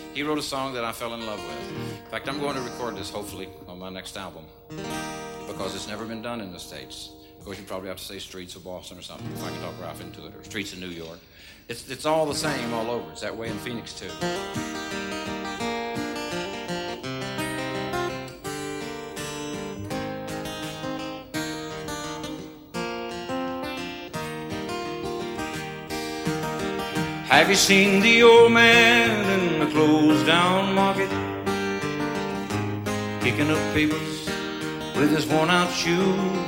He wrote a song that I fell in love with. In fact, I'm going to record this, hopefully, on my next album, because it's never been done in the States. Of course, you probably have to say Streets of Boston or something, if I can talk Ralph into it, or Streets of New York. It's all the same all over. It's that way in Phoenix, too. Have you seen the old man in the closed-down market, kicking up papers with his worn-out shoes?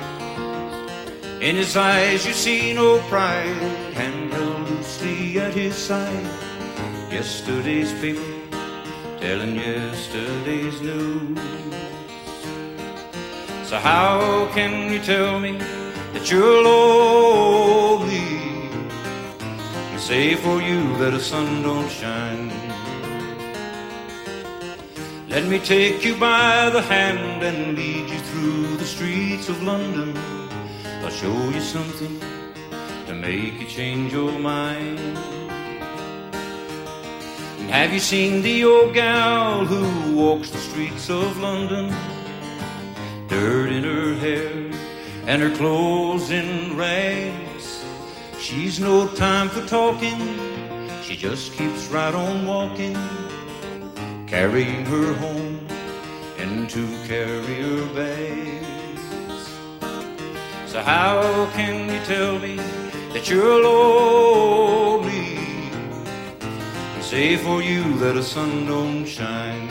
In his eyes you see no pride, hand held loosely at his side. Yesterday's paper telling yesterday's news. So how can you tell me that you're lonely, say for you that the sun don't shine? Let me take you by the hand and lead you through the streets of London. I'll show you something to make you change your mind. And have you seen the old gal who walks the streets of London? Dirt in her hair and her clothes in rags. She's no time for talking, she just keeps right on walking, carrying her home in 2 carrier bags. So how can you tell me that you're lonely, and say for you that the sun don't shine?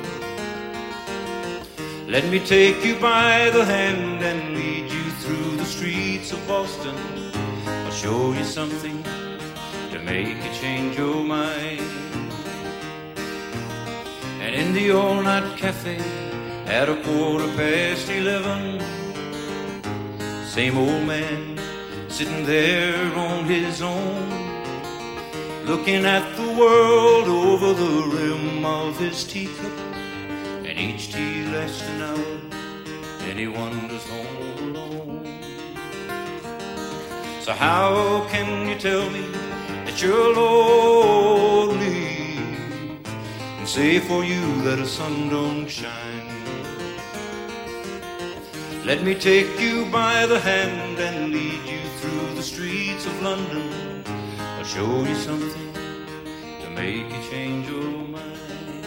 Let me take you by the hand and lead you through the streets of Boston. I'll show you something to make you change your mind. And in the all-night cafe at 11:15, same old man sitting there on his own, looking at the world over the rim of his teacup. And each tea lasts an hour, and he wanders home alone. So how can you tell me that you're lonely, and say for you that the sun don't shine? Let me take you by the hand and lead you through the streets of London. I'll show you something to make you change your mind.